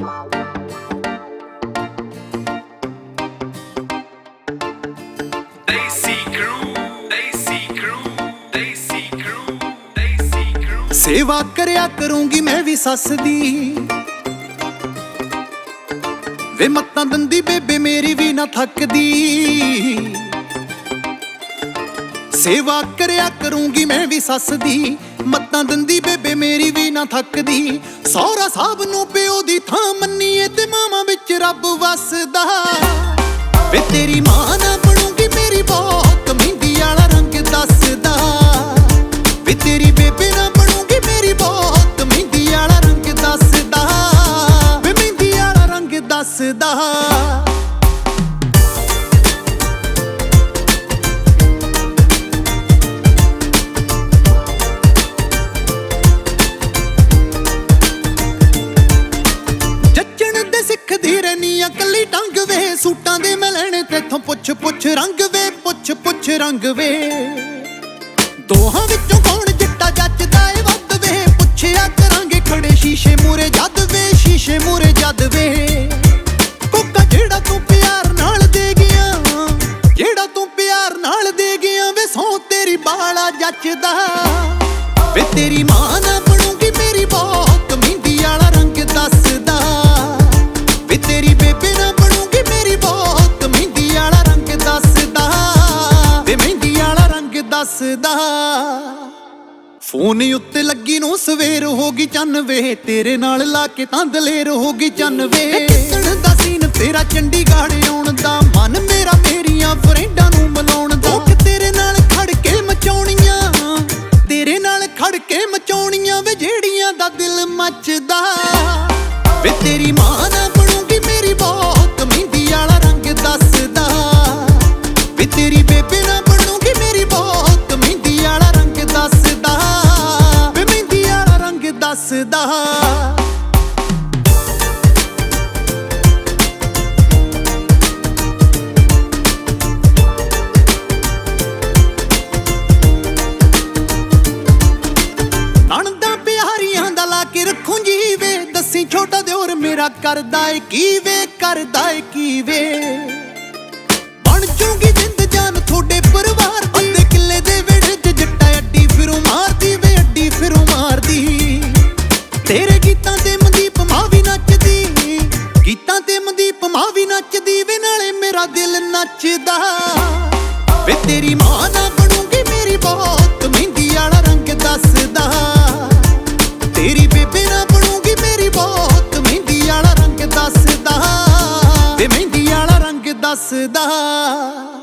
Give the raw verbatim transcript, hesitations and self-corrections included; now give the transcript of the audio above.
सेवा करया करूंगी मैं भी सस दी, वे मत्तां दंदी बेबे मेरी भी ना थकदी। सेवा करया करूंगी मैं भी सस दी, मत्तां दंदी बेबे मेरी भी ना थकदी। सौरा साहब नूं प्यो दी थां मन्नीए ते मावां विच रब वसदा। वे तेरी मां ना बनूंगी मेरी बहुत मेहंदी वाला रंग दसदा। वे तेरी बेबे ना बनूंगी मेरी बहुत मेहंदी वाला रंग दसदा। वे मेहंदी वाला रंग दसदा। सिखदी रहनी आ कली टंग वे, सूटां दे मैं लैणे तेथों पुछ पुछ रंग वे, पुछ पुछ रंग वे। दोहां विचों कौन जिट्टा जचदा ए वध वे, पुछया करांगे खड़े शीशे मूरे जद वे, शीशे मूरे जद वे। कोका जेड़ा तू प्यार नाल दे गया, जेड़ा तू प्यार नाल दे गया वे, सौ तेरी बाला जचदा। वे तेरी मां ना बनूंगी मेरी बहुत मेहंदी वाला रंग दसदा। वे तेरी बेबे ना बनूंगी मेरी बहुत मेहंदी वाला रंग दसदा। वे मेहंदी वाला रंग दसदा। फोन उत्ते लगी नूं सवेर होगी चन्न वे, तेरे नाल ला के तां दलेर होगी चन्न वे। किसण दा सीन तेरा चंडीगढ़ आउण दा, मन मेरा मेरियां फ्रेंडां नूं मिलाउण दा। तेरे नाल खड़ के मचाउणियां, तेरे नाल खड़ के मचाउणियां वे, जेड़ियां दा दिल मचदा। वे तेरी मां ना बनूंगी मेरी बहुत मेहंदी वाला रंग दसदा। वे तेरी बेबे ना बनूंगी मेरी बहुत मेहंदी वाला रंग दसदा। वे मेहंदी वाला रंग दसदा। नणदां प्यारियां दा ला के रखूं जी वे, दसी छोटा दिओर मेरा करदा ए की वे, करदा ए की वे। बन जूंगी जिंद जान थोड़े परिवार दी, अद्धे किले दे वेड़े च जट्टा अड्डी फिरूं मारदी वे, अड्डी फिरूं मारदी। तेरे गीतां ते मनदीप मां भी नचदी, गीतां ते मनदीप मां भी नचदी वे, नाले मेरा दिल नचदा। वे तेरी मां ना बनूंगी मेरी बहुत मेहंदी वाला रंग दसदा। तेरी बेबे ना बनूंगी मेरी बहुत मेहंदी वाला रंग दसदा। वे मेहंदी वाला रंग दसदा।